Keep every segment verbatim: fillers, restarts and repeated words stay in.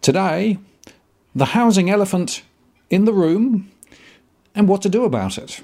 Today, the housing elephant in the room and what to do about it.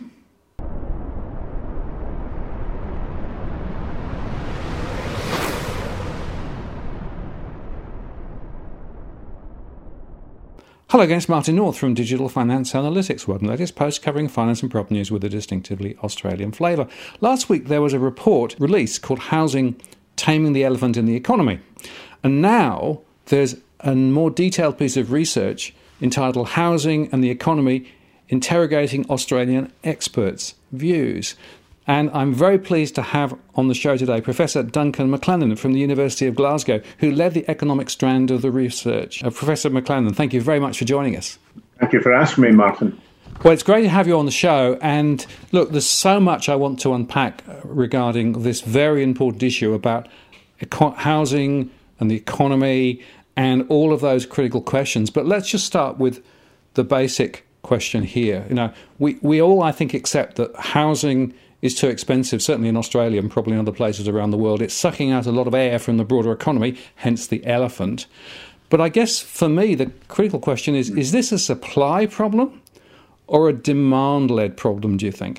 Hello again, it's Martin North from Digital Finance Analytics, world and latest post covering finance and property news with a distinctively Australian flavour. Last week there was a report released called Housing Taming the Elephant in the Economy. And now there's a more detailed piece of research entitled Housing and the Economy, Interrogating Australian Experts' Views. And I'm very pleased to have on the show today Professor Duncan McLennan from the University of Glasgow, who led the economic strand of the research. Uh, Professor McLennan, thank you very much for joining us. Thank you for asking me, Martin. Well, it's great to have you on the show. And look, there's so much I want to unpack regarding this very important issue about eco- housing and the economy and all of those critical questions. But let's just start with the basic question here. You know, we, we all, I think, accept that housing is too expensive, certainly in Australia and probably in other places around the world. It's sucking out a lot of air from the broader economy, hence the elephant. But I guess for me, the critical question is, is this a supply problem or a demand-led problem, do you think?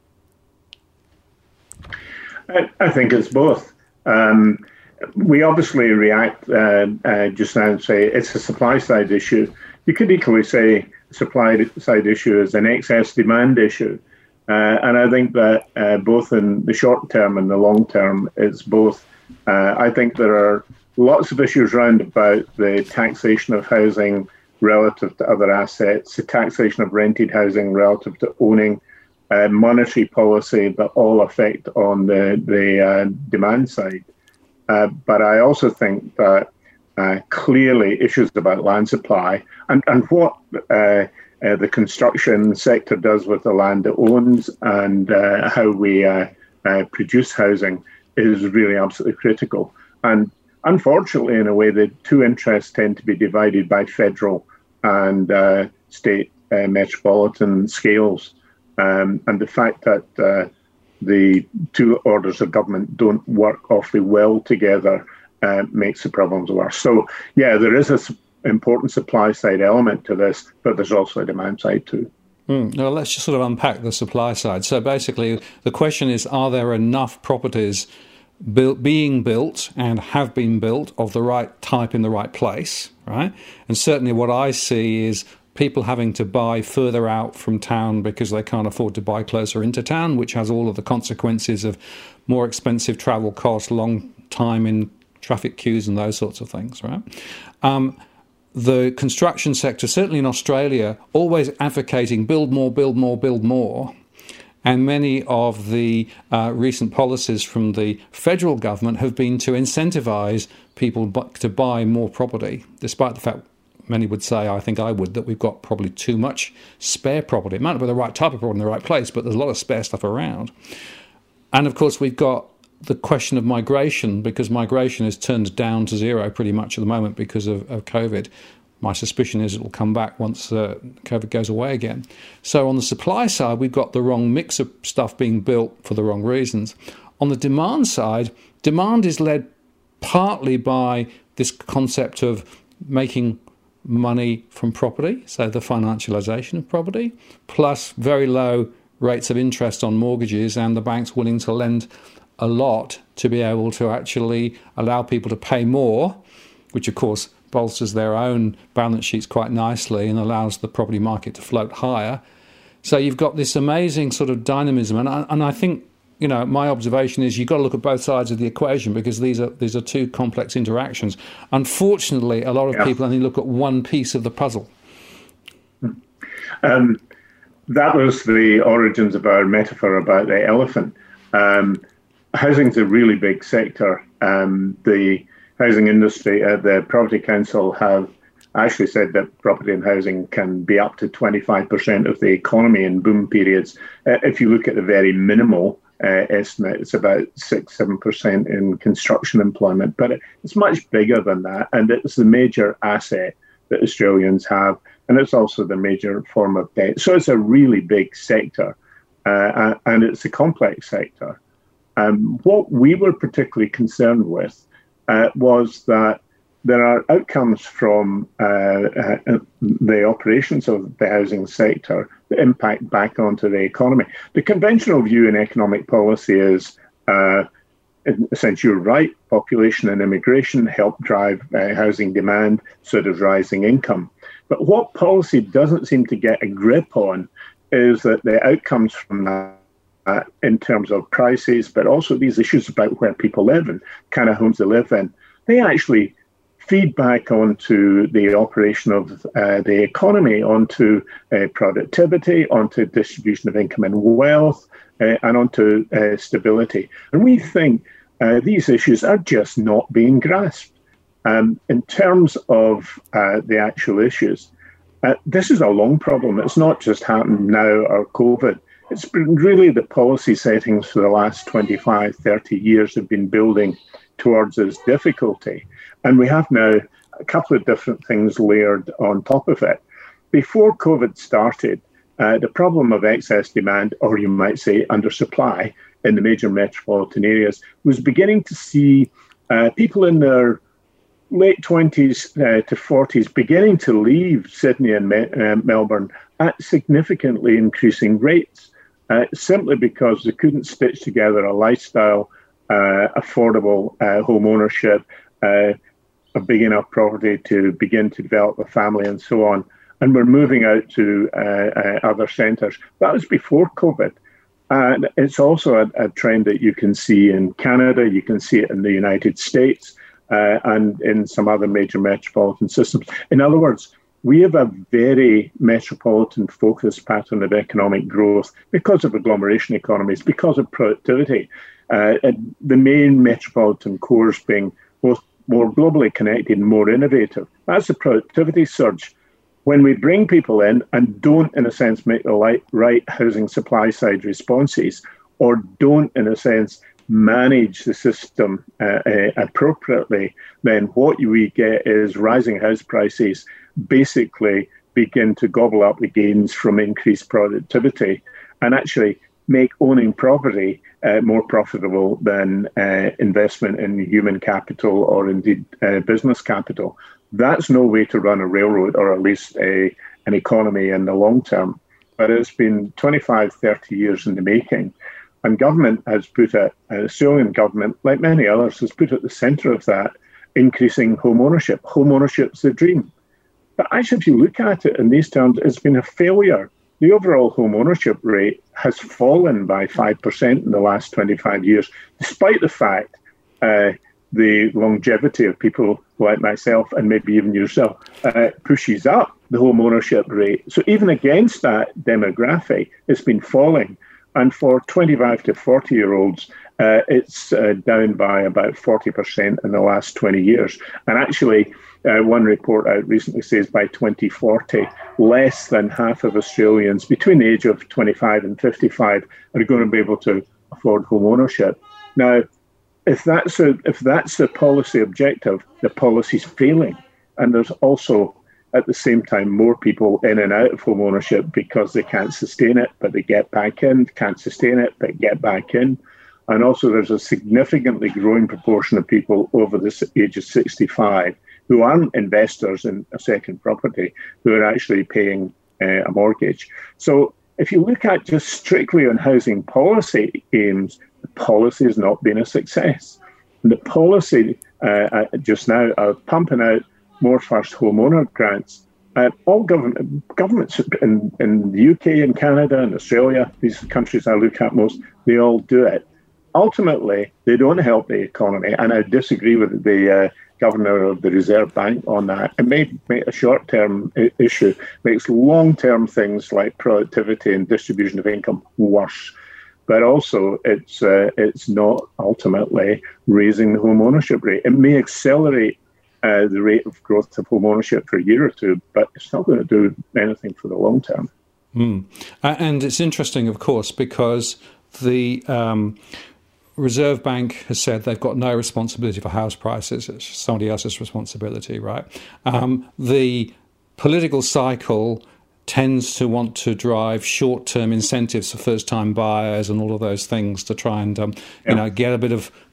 I, I think it's both. Um, we obviously react uh, uh, just now and say it's a supply-side issue. You could equally say supply-side issue is an excess demand issue. Uh, and I think that uh, both in the short term and the long term, it's both. Uh, I think there are lots of issues around about the taxation of housing relative to other assets, the taxation of rented housing relative to owning, uh, monetary policy that all affect on the, the uh, demand side. Uh, but I also think that uh, clearly issues about land supply and, and what uh, Uh, the construction sector does with the land it owns and uh, how we uh, uh, produce housing is really absolutely critical. And unfortunately, in a way, the two interests tend to be divided by federal and uh, state uh, metropolitan scales. Um, and the fact that uh, the two orders of government don't work awfully well together uh, makes the problems worse. So, yeah, there is a important supply side element to this, but there's also a demand side too. Mm. Now let's just sort of unpack the supply side. So basically the question is, are there enough properties built, being built and have been built of the right type in the right place, right? And certainly what I see is people having to buy further out from town because they can't afford to buy closer into town, which has all of the consequences of more expensive travel costs, long time in traffic queues and those sorts of things, right? Um, The construction sector, certainly in Australia, always advocating build more, build more, build more. And many of the uh, recent policies from the federal government have been to incentivise people to buy more property, despite the fact many would say, I think I would, that we've got probably too much spare property. It might not be the right type of property in the right place, but there's a lot of spare stuff around. And of course, we've got the question of migration, because migration is turned down to zero pretty much at the moment because of, of COVID. My suspicion is it will come back once uh, COVID goes away again. So on the supply side, we've got the wrong mix of stuff being built for the wrong reasons. On the demand side, demand is led partly by this concept of making money from property, so the financialisation of property, plus very low rates of interest on mortgages and the banks willing to lend a lot to be able to actually allow people to pay more, which of course bolsters their own balance sheets quite nicely and allows the property market to float higher. So you've got this amazing sort of dynamism. And I, and I think, you know, my observation is you've got to look at both sides of the equation because these are these are two complex interactions. Unfortunately, a lot of yeah. people only look at one piece of the puzzle. Um, that was the origins of our metaphor about the elephant. Um, Housing's a really big sector. Um, the housing industry, uh, the Property Council have actually said that property and housing can be up to twenty-five percent of the economy in boom periods. Uh, if you look at the very minimal uh, estimate, it's about six, seven percent in construction employment, but it's much bigger than that. And it's the major asset that Australians have. And it's also the major form of debt. So it's a really big sector uh, and it's a complex sector. Um, what we were particularly concerned with uh, was that there are outcomes from uh, uh, the operations of the housing sector that impact back onto the economy. The conventional view in economic policy is, uh, in a sense, you're right, population and immigration help drive uh, housing demand, so does rising income. But what policy doesn't seem to get a grip on is that the outcomes from that, uh, in terms of prices, but also these issues about where people live and kind of homes they live in, they actually feed back onto the operation of uh, the economy, onto uh, productivity, onto distribution of income and wealth, uh, and onto uh, stability. And we think uh, these issues are just not being grasped. Um, in terms of uh, the actual issues, uh, this is a long problem. It's not just happened now or COVID. It's been really the policy settings for the last twenty-five, thirty years have been building towards this difficulty. And we have now a couple of different things layered on top of it. Before COVID started, uh, the problem of excess demand, or you might say undersupply, in the major metropolitan areas was beginning to see uh, people in their late twenties uh, to forties beginning to leave Sydney and Me- uh, Melbourne at significantly increasing rates, uh, simply because they couldn't stitch together a lifestyle, uh, affordable uh, home ownership, uh, a big enough property to begin to develop a family and so on. And we're moving out to uh, uh, other centres. That was before COVID. And it's also a, a trend that you can see in Canada, you can see it in the United States, uh, and in some other major metropolitan systems. In other words, we have a very metropolitan focused pattern of economic growth because of agglomeration economies, because of productivity. Uh, and the main metropolitan cores being both more globally connected and more innovative. That's a productivity surge. When we bring people in and don't, in a sense, make the right housing supply side responses, or don't, in a sense, manage the system uh, uh, appropriately, then what we get is rising house prices basically begin to gobble up the gains from increased productivity and actually make owning property uh, more profitable than uh, investment in human capital or indeed uh, business capital. That's no way to run a railroad, or at least a, an economy in the long term. But it's been twenty-five, thirty years in the making. And government has put it, uh, Australian government, like many others, has put at the centre of that increasing home ownership. Home ownership's the dream. But actually, if you look at it in these terms, it's been a failure. The overall home ownership rate has fallen by five percent in the last twenty-five years, despite the fact uh, the longevity of people like myself and maybe even yourself uh, pushes up the home ownership rate. So even against that demographic, it's been falling. And for twenty-five to forty-year-olds, uh, it's uh, down by about forty percent in the last twenty years. And actually, uh, one report out recently says by twenty forty, less than half of Australians between the age of twenty-five and fifty-five are going to be able to afford home ownership. Now, if that's a, if that's the policy objective, the policy's failing. And there's also, at the same time, more people in and out of home ownership because they can't sustain it, but they get back in, can't sustain it, but get back in. And also there's a significantly growing proportion of people over the age of sixty-five who aren't investors in a second property, who are actually paying uh, a mortgage. So if you look at just strictly on housing policy aims, the policy has not been a success. And the policy uh, just now of pumping out more first homeowner grants. Uh, all government, governments in, in the U K and Canada and Australia, these countries I look at most, they all do it. Ultimately, they don't help the economy. And I disagree with the uh, governor of the Reserve Bank on that. It may make a short-term I- issue, makes long-term things like productivity and distribution of income worse. But also, it's uh, it's not ultimately raising the home ownership rate. It may accelerate Uh, the rate of growth of home ownership for a year or two, but it's not going to do anything for the long term. Mm. And it's interesting, of course, because the um, Reserve Bank has said they've got no responsibility for house prices. It's somebody else's responsibility, right? Um, the political cycle tends to want to drive short-term incentives for first-time buyers and all of those things to try and um, yeah. you know, get a bit of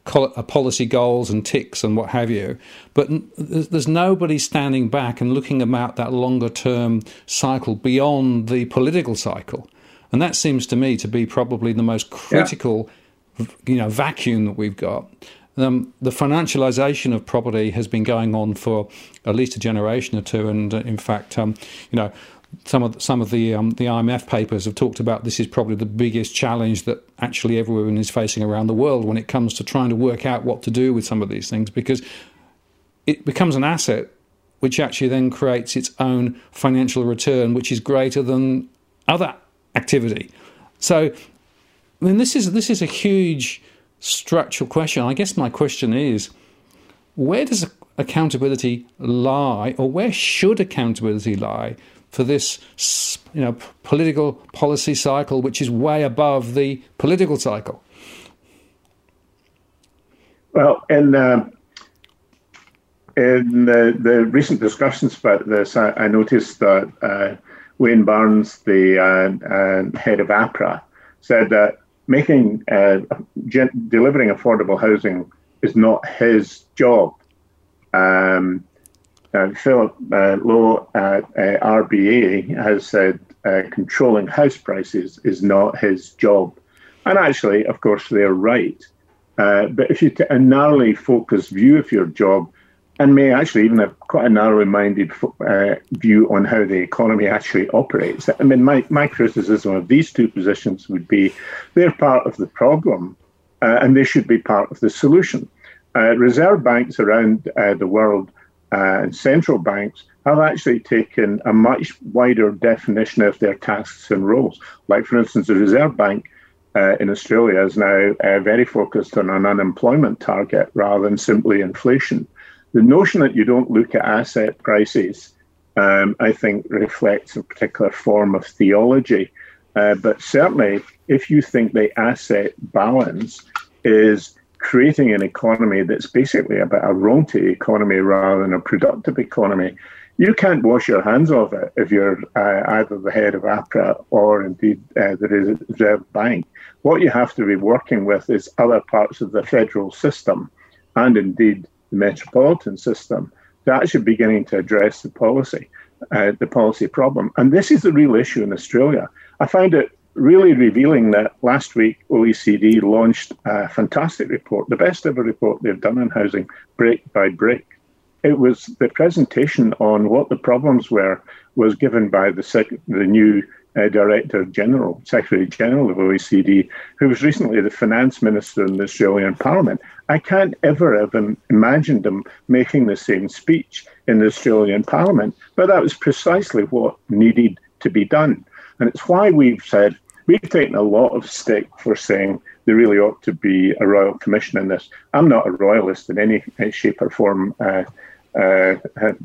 policy goals and ticks and what have you. But there's nobody standing back and looking about that longer term cycle beyond the political cycle. And that seems to me to be probably the most critical, yeah. you know, vacuum that we've got. Um, the financialization of property has been going on for at least a generation or two, and uh, in fact, um, you know, some of the, some of the um, the I M F papers have talked about this is probably the biggest challenge that actually everyone is facing around the world when it comes to trying to work out what to do with some of these things, because it becomes an asset which actually then creates its own financial return, which is greater than other activity. So, I mean, this is this is a huge structural question. I guess my question is, where does accountability lie, or where should accountability lie for this, you know, political policy cycle, which is way above the political cycle? Well, in uh, in the, the recent discussions about this, I, I noticed that uh, Wayne Barnes, the uh, uh, head of APRA, said that making uh, gen- delivering affordable housing is not his job. Um, uh, Philip uh, Lowe at uh, R B A has said uh, controlling house prices is not his job. And actually, of course, they're right. Uh, but if you take a narrowly focused view of your job, and may actually even have quite a narrow-minded uh, view on how the economy actually operates. I mean, my, my criticism of these two positions would be they're part of the problem, uh, and they should be part of the solution. Uh, reserve banks around uh, the world uh, and central banks have actually taken a much wider definition of their tasks and roles. Like, for instance, the Reserve Bank uh, in Australia is now uh, very focused on an unemployment target rather than simply inflation. The notion that you don't look at asset prices, um, I think, reflects a particular form of theology. Uh, but certainly, if you think the asset balance is creating an economy that's basically about a rentier economy rather than a productive economy, you can't wash your hands of it if you're uh, either the head of APRA or indeed uh, the Reserve Bank. What you have to be working with is other parts of the federal system and indeed the metropolitan system to actually beginning to address the policy, uh, the policy problem. And this is the real issue in Australia. I find it really revealing that last week O E C D launched a fantastic report, the best ever report they've done on housing, brick by brick. It was the presentation on what the problems were was given by the, sec- the new uh, Director General, Secretary General of O E C D, who was recently the Finance Minister in the Australian Parliament. I can't ever have imagined him making the same speech in the Australian Parliament, but that was precisely what needed to be done. And it's why we've said, we've taken a lot of stick for saying there really ought to be a royal commission in this. I'm not a royalist in any shape or form, uh, uh,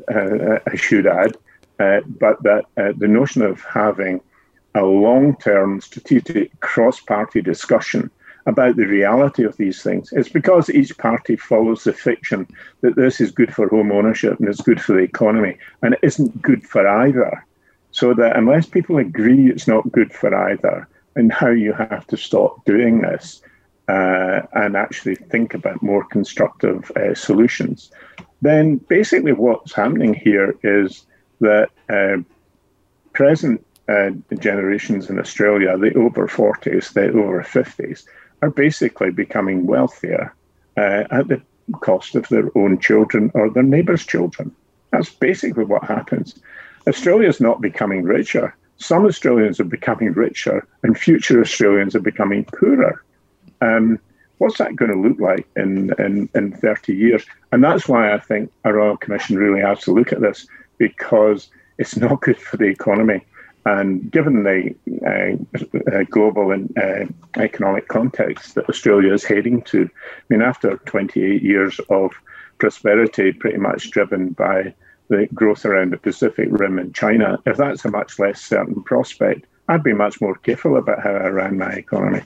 uh, I should add, uh, but that uh, the notion of having a long-term strategic cross-party discussion about the reality of these things. It's because each party follows the fiction that this is good for home ownership and it's good for the economy, and it isn't good for either. So that unless people agree it's not good for either, and how you have to stop doing this uh, and actually think about more constructive uh, solutions, then basically what's happening here is that uh, present uh, generations in Australia, the over forties, the over fifties, are basically becoming wealthier uh, at the cost of their own children or their neighbours' children. That's basically what happens. Australia is not becoming richer. Some Australians are becoming richer and future Australians are becoming poorer. Um, what's that going to look like in, in, in thirty years? And that's why I think a Royal Commission really has to look at this, because it's not good for the economy. And given the uh, uh, global and uh, economic context that Australia is heading to, I mean, after twenty-eight years of prosperity, pretty much driven by the growth around the Pacific Rim in China, if that's a much less certain prospect, I'd be much more careful about how I ran my economy.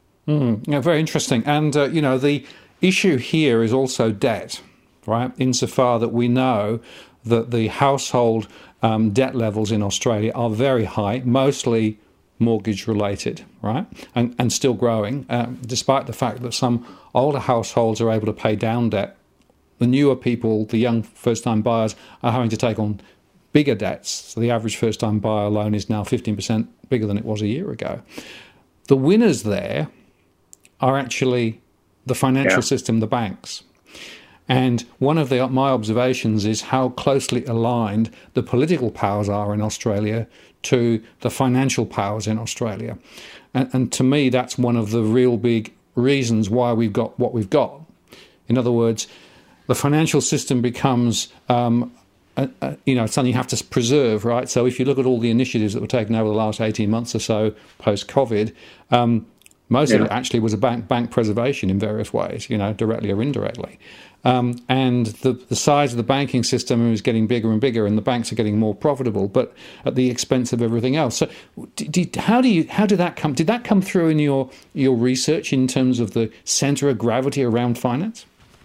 Mm, yeah, very interesting. And, uh, you know, the issue here is also debt, right? Insofar that we know that the household um, debt levels in Australia are very high, mostly mortgage related, right? And, and still growing, um, despite the fact that some older households are able to pay down debt. The newer people, the young first-time buyers, are having to take on bigger debts. So the average first-time buyer loan is now fifteen percent bigger than it was a year ago. The winners there are actually the financial yeah. system, the banks. And one of the, my observations is how closely aligned the political powers are in Australia to the financial powers in Australia. And, and to me, that's one of the real big reasons why we've got what we've got. In other words, the financial system becomes um, a, a, you know, something you have to preserve, right? So if you look at all the initiatives that were taken over the last eighteen months or so post-COVID, um, most yeah. of it actually was a bank bank preservation in various ways, you know, directly or indirectly. Um, and the, the size of the banking system is getting bigger and bigger, and the banks are getting more profitable, but at the expense of everything else. So, did, did, how do you how did that come? Did that come through in your your research in terms of the centre of gravity around finance?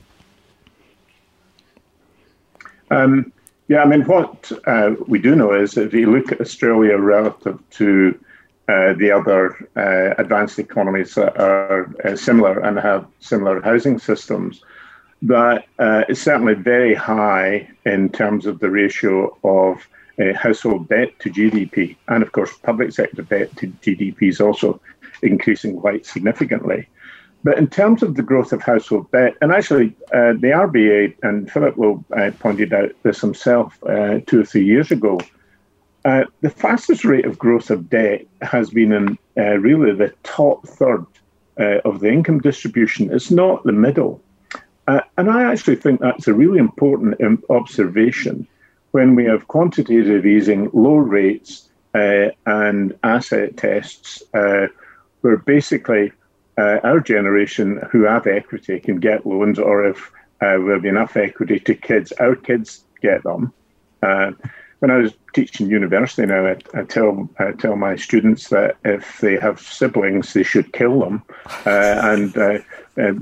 Um, yeah, I mean, what uh, we do know is that if you look at Australia relative to uh, the other uh, advanced economies that are uh, similar and have similar housing systems, that uh, is certainly very high in terms of the ratio of uh, household debt to G D P. And of course, public sector debt to G D P is also increasing quite significantly. But in terms of the growth of household debt, and actually uh, the R B A, and Philip Lowe uh, pointed out this himself uh, two or three years ago, uh, the fastest rate of growth of debt has been in uh, really the top third uh, of the income distribution. It's not the middle. Uh, and I actually think that's a really important um, observation when we have quantitative easing, low rates, uh, and asset tests, uh, where basically uh, our generation who have equity can get loans, or if uh, we have enough equity to kids, our kids get them. Uh, when I was teaching university now, I, I tell I tell my students that if they have siblings, they should kill them, uh, and uh, uh,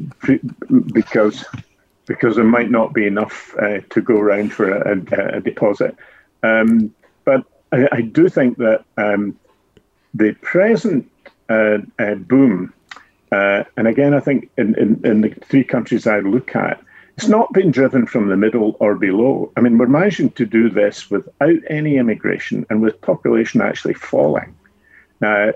because because there might not be enough uh, to go around for a, a, a deposit. Um, but I, I do think that um, the present uh, uh, boom, uh, and again, I think in, in, in the three countries I look at, it's not been driven from the middle or below. I mean, we're managing to do this without any immigration and with population actually falling. Now,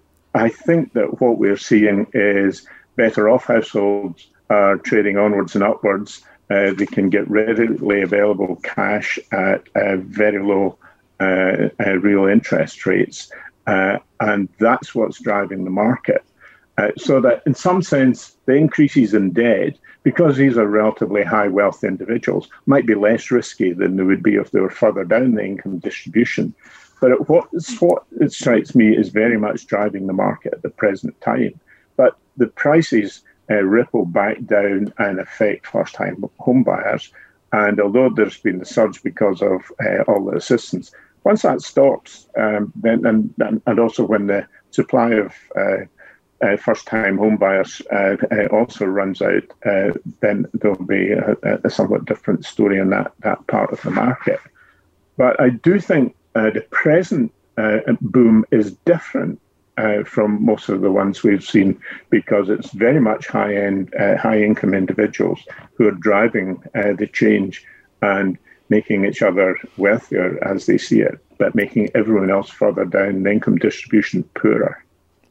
I think that what we're seeing is better off households are trading onwards and upwards. Uh, they can get readily available cash at uh, very low uh, uh, real interest rates. Uh, and that's what's driving the market. Uh, so that in some sense, the increases in debt, because these are relatively high wealth individuals, might be less risky than they would be if they were further down the income distribution. But what, what it strikes me is very much driving the market at the present time. But the prices uh, ripple back down and affect first-time home buyers. And although there's been a surge because of uh, all the assistance, once that stops, um, then and, and also when the supply of uh, uh, first-time home buyers uh, uh, also runs out, uh, then there'll be a, a somewhat different story in that, that part of the market. But I do think uh, the present uh, boom is different uh, from most of the ones we've seen, because it's very much high-end, uh, high-income individuals who are driving uh, the change and making each other wealthier as they see it, but making everyone else further down the income distribution poorer.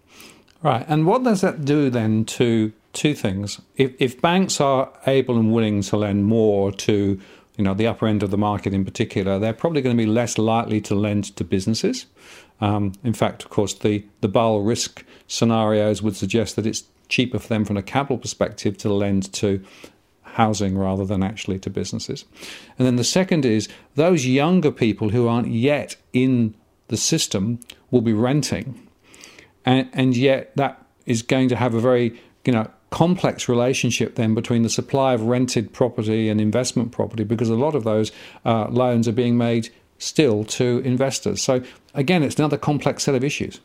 Right, and what does that do then to two things? If, if banks are able and willing to lend more to, you know, the upper end of the market in particular, they're probably going to be less likely to lend to businesses. Um, in fact, of course, the, the Basel risk scenarios would suggest that it's cheaper for them from a capital perspective to lend to housing rather than actually to businesses. And then the second is those younger people who aren't yet in the system will be renting. And, and yet that is going to have a very, you know, complex relationship then between the supply of rented property and investment property, because a lot of those uh, loans are being made still to investors. So again, it's another complex set of issues.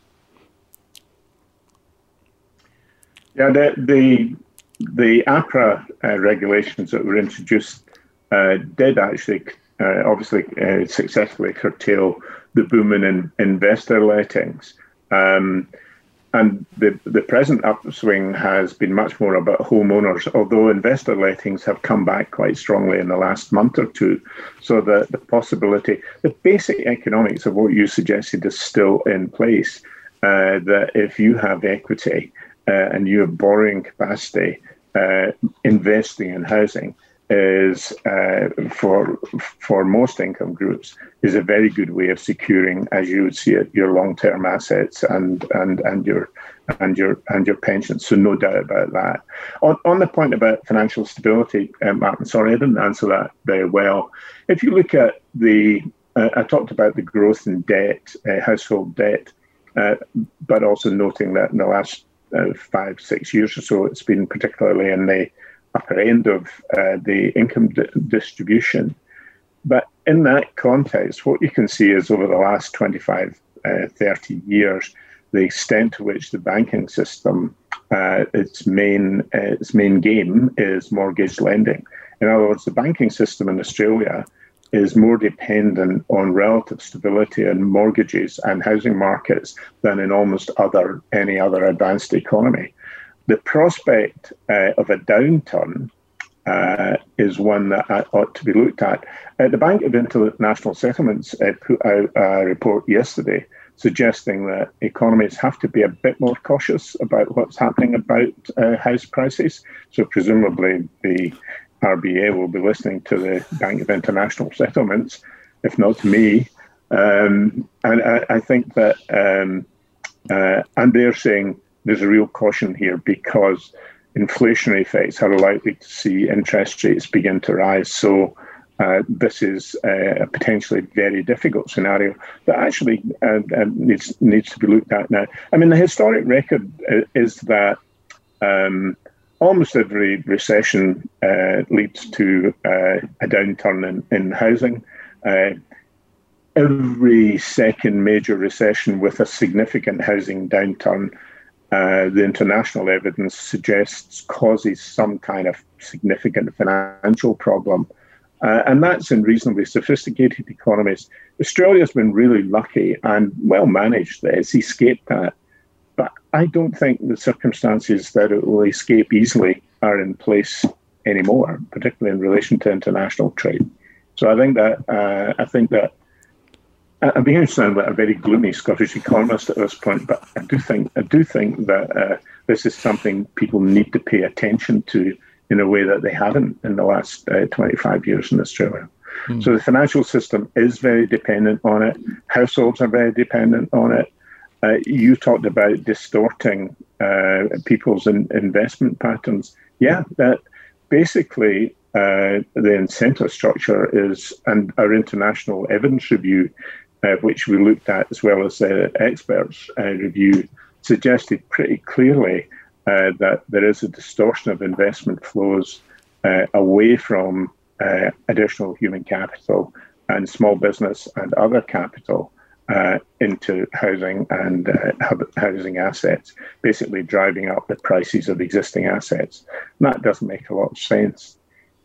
Yeah, the the, the APRA uh, regulations that were introduced uh, did actually uh, obviously uh, successfully curtail the boom in investor lettings. Um, and the, the present upswing has been much more about homeowners, although investor lettings have come back quite strongly in the last month or two. So the, the possibility, the basic economics of what you suggested is still in place, uh, that if you have equity uh, and you have borrowing capacity, uh, investing in housing is uh, for for most income groups is a very good way of securing, as you would see it, your long-term assets and and and your and your and your pensions. So no doubt about that. On on the point about financial stability, um, Martin, sorry, I didn't answer that very well. If you look at the, uh, I talked about the growth in debt, uh, household debt, uh, but also noting that in the last uh, five six years or so, it's been particularly in the upper end of uh, the income di- distribution. But in that context, what you can see is over the last twenty-five, uh, thirty years, the extent to which the banking system, uh, its main uh, its main game is mortgage lending. In other words, the banking system in Australia is more dependent on relative stability in mortgages and housing markets than in almost other any other advanced economy. The prospect uh, of a downturn uh, is one that ought to be looked at. Uh, the Bank of International Settlements uh, put out a report yesterday suggesting that economies have to be a bit more cautious about what's happening about uh, house prices. So presumably the R B A will be listening to the Bank of International Settlements, if not to me. Um, and I, I think that, um, uh, and they're saying, there's a real caution here because inflationary effects are likely to see interest rates begin to rise. So uh, this is a potentially very difficult scenario that actually uh, uh, needs needs to be looked at now. I mean, the historic record is that um, almost every recession uh, leads to uh, a downturn in, in housing. Uh, every second major recession with a significant housing downturn, Uh, the international evidence suggests causes some kind of significant financial problem. Uh, and that's in reasonably sophisticated economies. Australia's been really lucky and well managed that it's escaped that. But I don't think the circumstances that it will escape easily are in place anymore, particularly in relation to international trade. So I think that uh, I think that I'm beginning to sound like a very gloomy Scottish economist at this point, but I do think I do think that uh, this is something people need to pay attention to in a way that they haven't in the last uh, twenty-five years in Australia. Mm. So the financial system is very dependent on it. Households are very dependent on it. Uh, you talked about distorting uh, people's in, investment patterns. Yeah, that basically uh, the incentive structure is, and our international evidence review, Uh, which we looked at as well as the uh, experts uh, review, suggested pretty clearly uh, that there is a distortion of investment flows uh, away from uh, additional human capital and small business and other capital uh, into housing and uh, housing assets, basically driving up the prices of existing assets. And that doesn't make a lot of sense.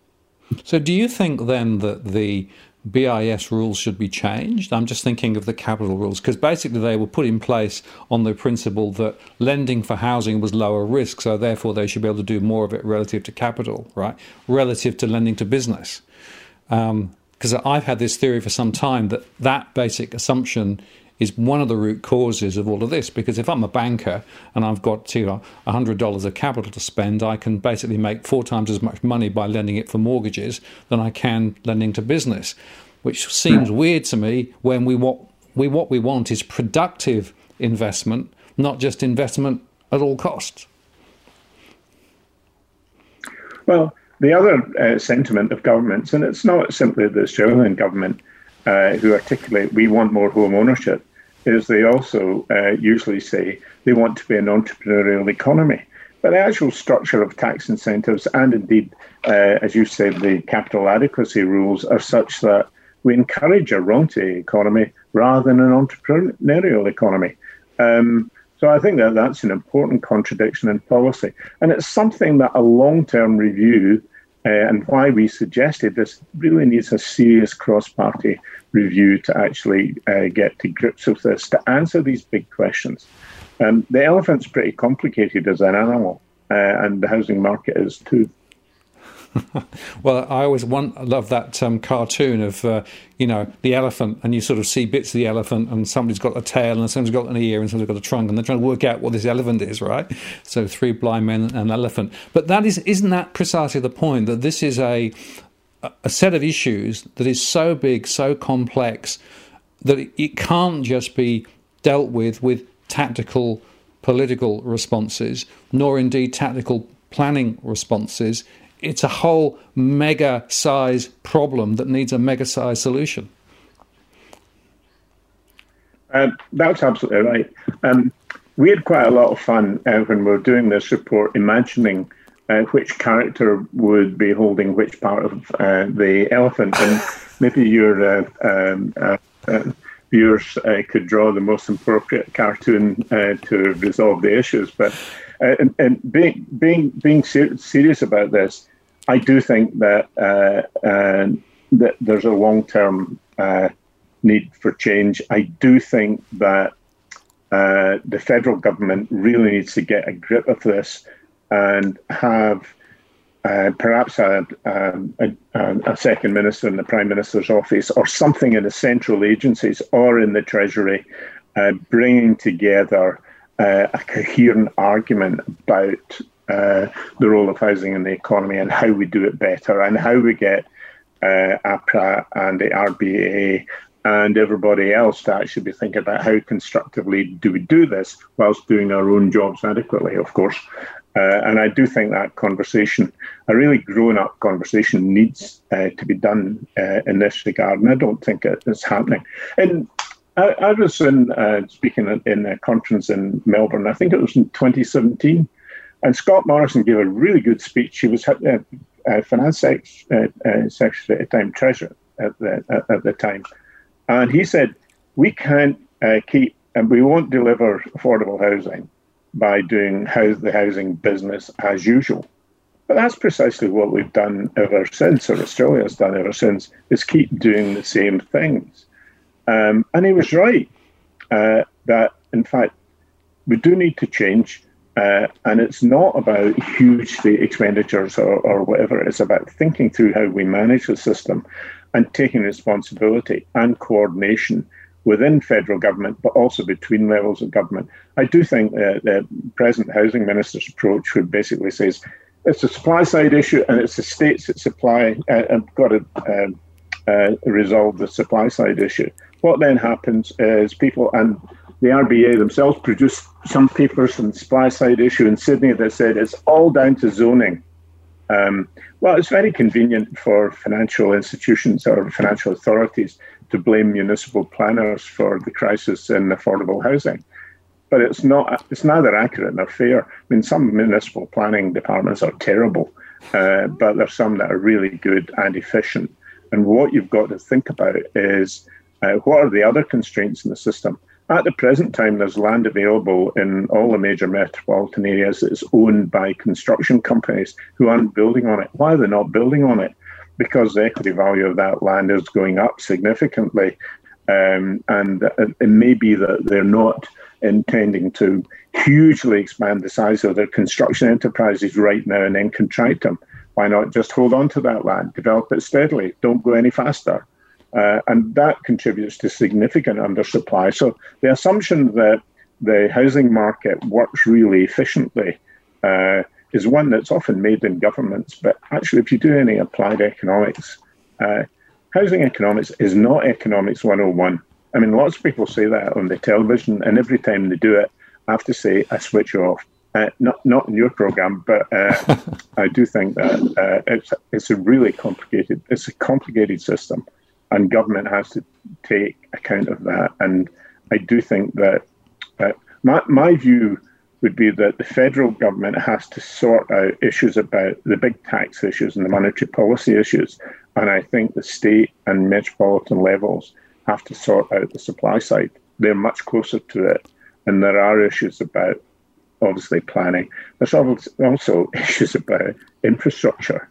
So do you think then that the B I S rules should be changed? I'm just thinking of the capital rules, because basically they were put in place on the principle that lending for housing was lower risk, so therefore they should be able to do more of it relative to capital, right? Relative to lending to business. Because um, I've had this theory for some time that that basic assumption is one of the root causes of all of this. Because if I'm a banker and I've got you know, one hundred dollars of capital to spend, I can basically make four times as much money by lending it for mortgages than I can lending to business, which seems weird to me when we what we what we want is productive investment, not just investment at all costs. Well, the other uh, sentiment of governments, and it's not simply the Australian government uh, who articulate we want more home ownership, is they also uh, usually say they want to be an entrepreneurial economy. But the actual structure of tax incentives and indeed, uh, as you said, the capital adequacy rules are such that we encourage a rentier economy rather than an entrepreneurial economy. Um, so I think that that's an important contradiction in policy. And it's something that a long-term review uh, and why we suggested this really needs a serious cross-party review to actually uh, get to grips with this, to answer these big questions. Um, the elephant's pretty complicated as an animal, uh, and the housing market is too. Well, I always want, love that um, cartoon of, uh, you know, the elephant, and you sort of see bits of the elephant, and somebody's got a tail, and somebody's got an ear, and somebody's got a trunk, and they're trying to work out what this elephant is, right? So three blind men and an elephant. But that is, isn't that precisely the point, that this is a a set of issues that is so big, so complex, that it, it can't just be dealt with with tactical political responses, nor indeed tactical planning responses. It's a whole mega-size problem that needs a mega-size solution. Uh, that's absolutely right. Um, we had quite a lot of fun uh, when we were doing this report, imagining uh, which character would be holding which part of uh, the elephant. And maybe your uh, um, uh, uh, viewers uh, could draw the most appropriate cartoon uh, to resolve the issues. But uh, and, and being being being ser- serious about this, I do think that uh, uh, that there's a long-term uh, need for change. I do think that uh, the federal government really needs to get a grip of this and have uh, perhaps a, um, a, a second minister in the Prime Minister's office, or something in the central agencies or in the Treasury, uh, bringing together uh, a coherent argument about uh, the role of housing in the economy and how we do it better, and how we get uh, APRA and the R B A and everybody else to actually be thinking about how constructively do we do this whilst doing our own jobs adequately, of course. Uh, and I do think that conversation, a really grown-up conversation, needs uh, to be done uh, in this regard, and I don't think it is happening. And I, I was in, uh, speaking in a conference in Melbourne, I think it was in twenty seventeen, and Scott Morrison gave a really good speech. He was uh, uh, Finance uh, uh, Secretary at the time, Treasurer at the, at, at the time. And he said, we can't uh, keep, and we won't deliver affordable housing by doing house, the housing business as usual. But that's precisely what we've done ever since, or Australia's done ever since, is keep doing the same things. Um, and he was right, uh, that, in fact, we do need to change. Uh, and it's not about huge state expenditures or, or whatever. It's about thinking through how we manage the system and taking responsibility and coordination within federal government, but also between levels of government. I do think uh, the present housing minister's approach, who basically says it's a supply side issue and it's the states that supply uh, have got to uh, uh, resolve the supply side issue. What then happens is people, and the R B A themselves produced some papers on the supply side issue in Sydney that said it's all down to zoning. Um, well, it's very convenient for financial institutions or financial authorities to blame municipal planners for the crisis in affordable housing. But it's not. It's neither accurate nor fair. I mean, some municipal planning departments are terrible, uh, but there's some that are really good and efficient. And what you've got to think about is uh, what are the other constraints in the system? At the present time, there's land available in all the major metropolitan areas that is owned by construction companies who aren't building on it. Why are they not building on it? Because the equity value of that land is going up significantly. Um, and it may be that they're not intending to hugely expand the size of their construction enterprises right now and then contract them. Why not just hold on to that land, develop it steadily, don't go any faster? Uh, and that contributes to significant undersupply. So the assumption that the housing market works really efficiently uh, is one that's often made in governments. But actually, if you do any applied economics, uh, housing economics is not economics one oh one. I mean, lots of people say that on the television, and every time they do it, I have to say, I switch off. Uh, not not in your program, but uh, I do think that uh, it's it's a really complicated, it's a complicated system. And government has to take account of that. And I do think that uh, my, my view would be that the federal government has to sort out issues about the big tax issues and the monetary policy issues. And I think the state and metropolitan levels have to sort out the supply side. They're much closer to it. And there are issues about, obviously, planning. There's also issues about infrastructure.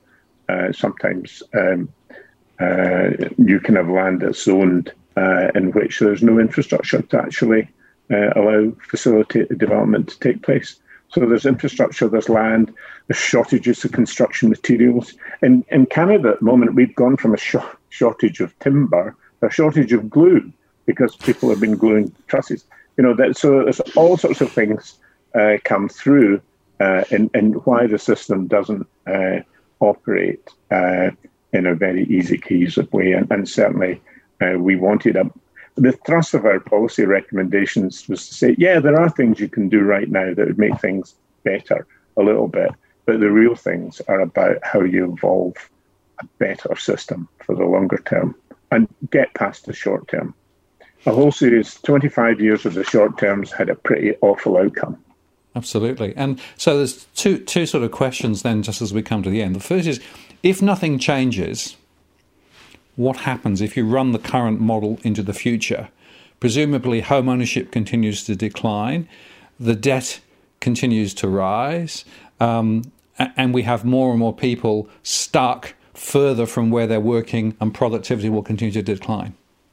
Uh, sometimes um, uh, you can have land that's zoned uh, in which there's no infrastructure to actually uh, allow facilitate the development to take place. So there's infrastructure, there's land, there's shortages of construction materials. In, in Canada at the moment, we've gone from a sh- shortage of timber to a shortage of glue because people have been gluing trusses. You know, that, so there's all sorts of things uh, come through uh, in, in why the system doesn't uh, operate uh, in a very easy, cohesive way. And, and certainly uh, we wanted a The thrust of our policy recommendations was to say, yeah, there are things you can do right now that would make things better a little bit, but the real things are about how you evolve a better system for the longer term and get past the short term. A whole series, twenty-five years of the short terms had a pretty awful outcome. Absolutely. And so there's two two sort of questions then, just as we come to the end. The first is, if nothing changes, what happens if you run the current model into the future? Presumably home ownership continues to decline, the debt continues to rise, um, and we have more and more people stuck further from where they're working, and productivity will continue to decline.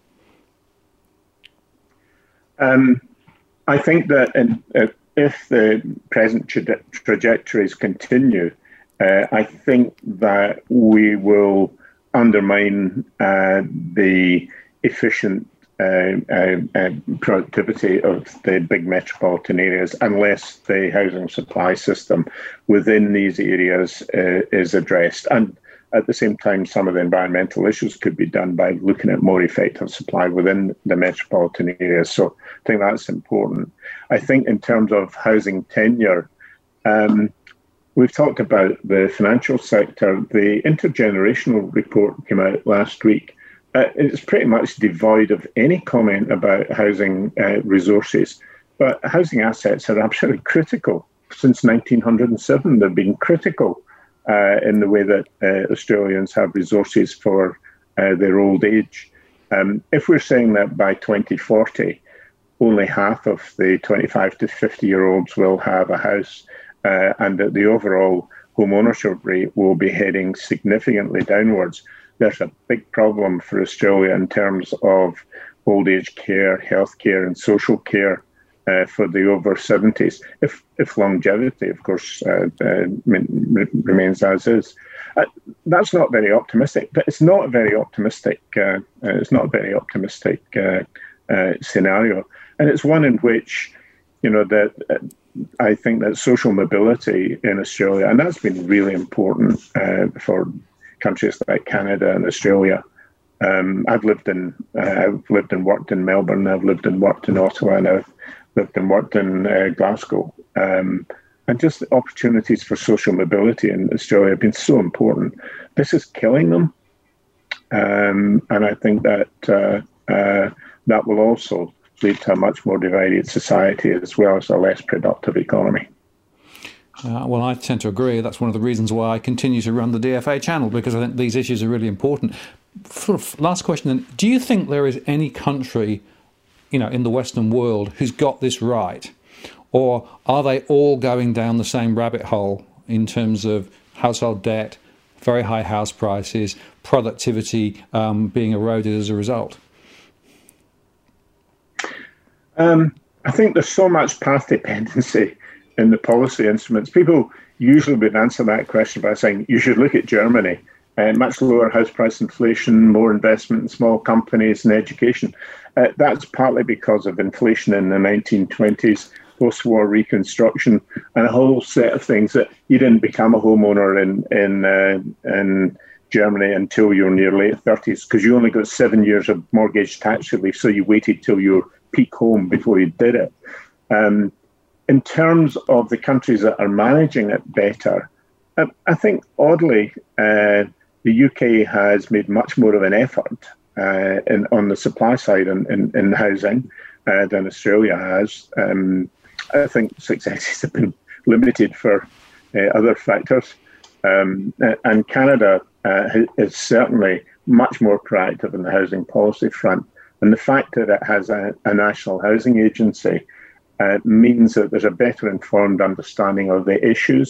Um, I think that in, uh, if the present tra- trajectories continue, uh, I think that we will undermine uh, the efficient uh, uh, uh, productivity of the big metropolitan areas unless the housing supply system within these areas uh, is addressed. And at the same time, some of the environmental issues could be done by looking at more effective supply within the metropolitan areas. So I think that's important. I think in terms of housing tenure, um, we've talked about the financial sector. The intergenerational report came out last week. Uh, it's pretty much devoid of any comment about housing uh, resources, but housing assets are absolutely critical. Since nineteen oh seven, they've been critical uh, in the way that uh, Australians have resources for uh, their old age. Um, if we're saying that by twenty forty, only half of the twenty-five to fifty-year-olds will have a house, Uh, and that the overall home ownership rate will be heading significantly downwards, there's a big problem for Australia in terms of old age care, healthcare and social care uh, for the over seventies, if if longevity, of course, uh, uh, remains as is. Uh, that's not very optimistic, but it's not a very optimistic, uh, uh, it's not a very optimistic uh, uh, scenario. And it's one in which, you know, that uh, I think that social mobility in Australia, and that's been really important uh, for countries like Canada and Australia. Um, I've lived in, uh, I've lived and worked in Melbourne. I've lived and worked in Ottawa, and I've lived and worked in uh, Glasgow. Um, and just the opportunities for social mobility in Australia have been so important. This is killing them, um, and I think that uh, uh, that will also lead to a much more divided society as well as a less productive economy. Uh, well, I tend to agree. That's one of the reasons why I continue to run the D F A channel, because I think these issues are really important. Sort of last question then, do you think there is any country, you know, in the Western world who's got this right? Or are they all going down the same rabbit hole in terms of household debt, very high house prices, productivity um, being eroded as a result? Um, I think there's so much path dependency in the policy instruments. People usually would answer that question by saying you should look at Germany. Uh, much lower house price inflation, more investment in small companies and education. Uh, that's partly because of inflation in the nineteen twenties, post-war reconstruction, and a whole set of things that you didn't become a homeowner in in uh, in Germany until your near late thirties, because you only got seven years of mortgage tax relief, so you waited till your peak home before you did it. Um, in terms of the countries that are managing it better, uh, I think oddly, uh, the U K has made much more of an effort uh, in, on the supply side in, in, in housing uh, than Australia has. Um, I think successes have been limited for uh, other factors. Um, and Canada uh, is certainly much more proactive in the housing policy front. And the fact that it has a, a national housing agency uh, means that there's a better informed understanding of the issues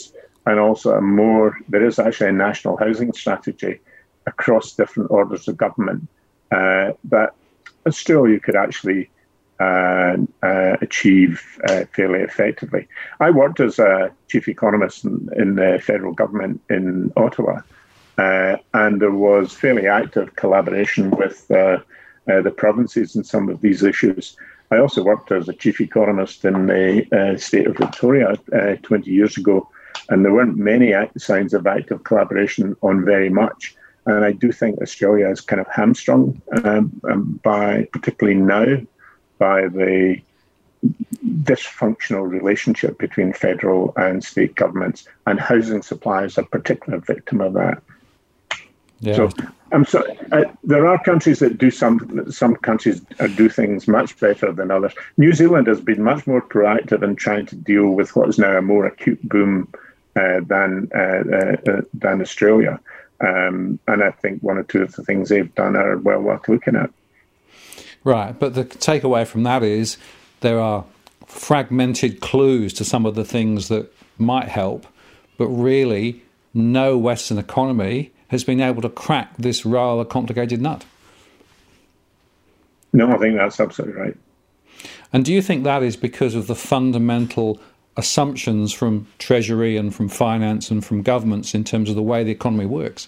and also a more, there is actually a national housing strategy across different orders of government uh, that Australia could actually uh, uh, achieve uh, fairly effectively. I worked as a chief economist in, in the federal government in Ottawa, uh, and there was fairly active collaboration with uh, uh, the provinces in some of these issues. I also worked as a chief economist in the uh, state of Victoria uh, twenty years ago, and there weren't many signs of active collaboration on very much. And I do think Australia is kind of hamstrung um, um, by, particularly now, by the dysfunctional relationship between federal and state governments, and housing supply is a particular victim of that. Yeah. So, I'm sorry. Uh, there are countries that do some. Some countries do things much better than others. New Zealand has been much more proactive in trying to deal with what is now a more acute boom uh, than uh, uh, than Australia. Um, and I think one or two of the things they've done are well worth looking at. Right, but the takeaway from that is there are fragmented clues to some of the things that might help, but really no Western economy has been able to crack this rather complicated nut. No, I think that's absolutely right. And do you think that is because of the fundamental assumptions from Treasury and from finance and from governments in terms of the way the economy works?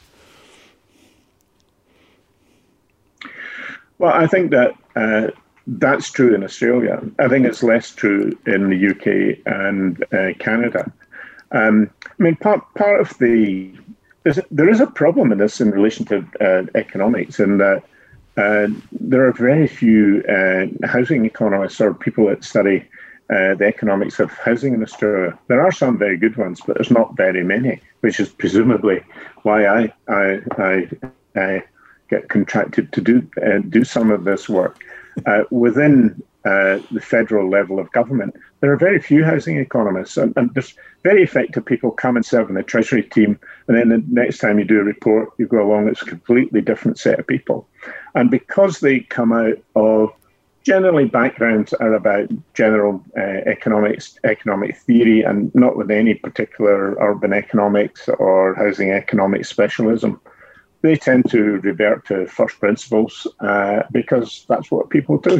Well, I think that uh, that's true in Australia. I think it's less true in the U K and uh, Canada. Um, I mean, part, part of the... There is a problem in this in relation to uh, economics, in that uh, there are very few uh, housing economists or people that study uh, the economics of housing in Australia. There are some very good ones, but there's not very many, which is presumably why I I, I, I get contracted to do uh, do some of this work. Uh, within uh, the federal level of government, there are very few housing economists, and, and there's very effective people come and serve in the Treasury team, and then the next time you do a report, you go along, it's a completely different set of people. And because they come out of generally backgrounds are about general uh, economics, economic theory, and not with any particular urban economics or housing economics specialism, they tend to revert to first principles uh, because that's what people do.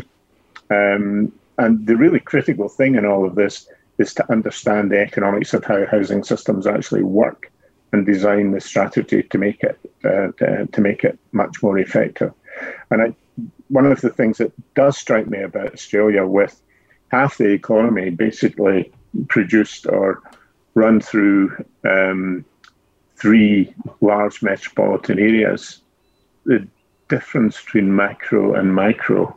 Um, and the really critical thing in all of this is to understand the economics of how housing systems actually work and design the strategy to make it uh, to, to make it much more effective. And I, one of the things that does strike me about Australia, with half the economy basically produced or run through um, three large metropolitan areas, the difference between macro and micro,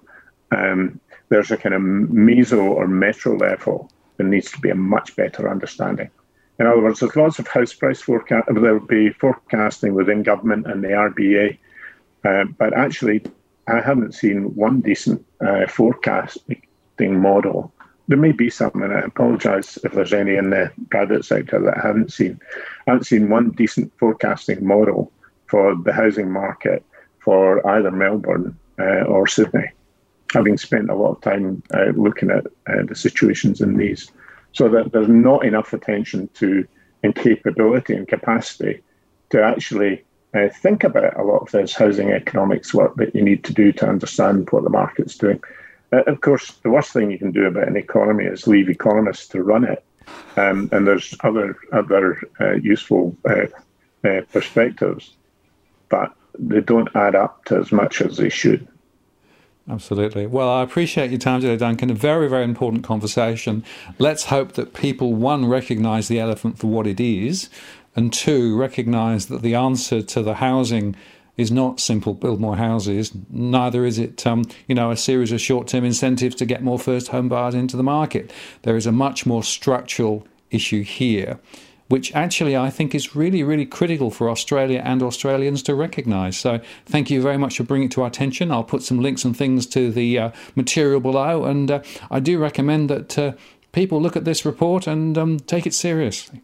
um, there's a kind of meso or metro level. There needs to be a much better understanding. In other words, there's lots of house price forecast. There'll be forecasting within government and the R B A, uh, but actually, I haven't seen one decent uh, forecasting model. There may be some, and I apologise if there's any in the private sector that I haven't seen. I haven't seen one decent forecasting model for the housing market for either Melbourne uh, or Sydney, having spent a lot of time uh, looking at uh, the situations in these. So that there's not enough attention to and capability and capacity to actually uh, think about a lot of this housing economics work that you need to do to understand what the market's doing. Uh, of course, the worst thing you can do about an economy is leave economists to run it. Um, and there's other other uh, useful uh, uh, perspectives, but they don't add up to as much as they should. Absolutely. Well, I appreciate your time today, Duncan. A very, very important conversation. Let's hope that people, one, recognise the elephant for what it is, and two, recognise that the answer to the housing is not simple build more houses. Neither is it, um, you know, a series of short-term incentives to get more first home buyers into the market. There is a much more structural issue here, which actually I think is really, really critical for Australia and Australians to recognise. So thank you very much for bringing it to our attention. I'll put some links and things to the uh, material below, and uh, I do recommend that uh, people look at this report and um, take it seriously.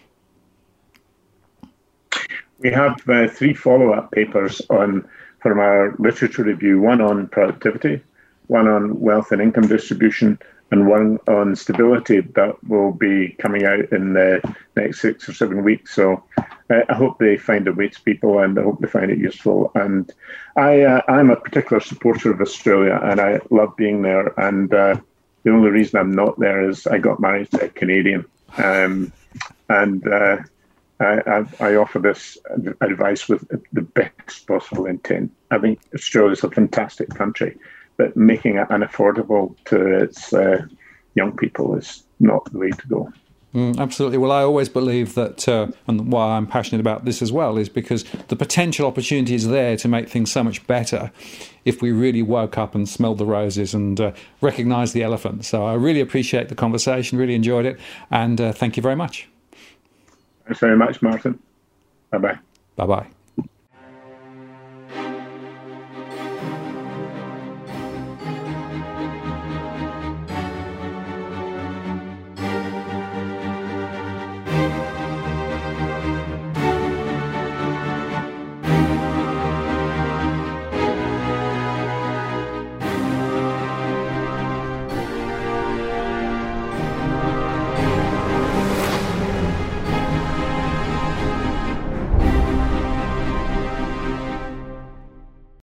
We have uh, three follow-up papers on from our literature review, one on productivity, one on wealth and income distribution, and one on stability that will be coming out in the next six or seven weeks. So uh, I hope they find it weights people, and I hope they find it useful. And I, uh, I'm a particular supporter of Australia, and I love being there. And uh, the only reason I'm not there is I got married to a Canadian. Um, and uh, I, I offer this advice with the best possible intent. I think Australia is a fantastic country, but making it unaffordable to its uh, young people is not the way to go. Mm, absolutely. Well, I always believe that, uh, and why I'm passionate about this as well, is because the potential opportunity is there to make things so much better if we really woke up and smelled the roses and uh, recognised the elephant. So I really appreciate the conversation, really enjoyed it, and uh, thank you very much. Thanks very much, Martin. Bye-bye. Bye-bye.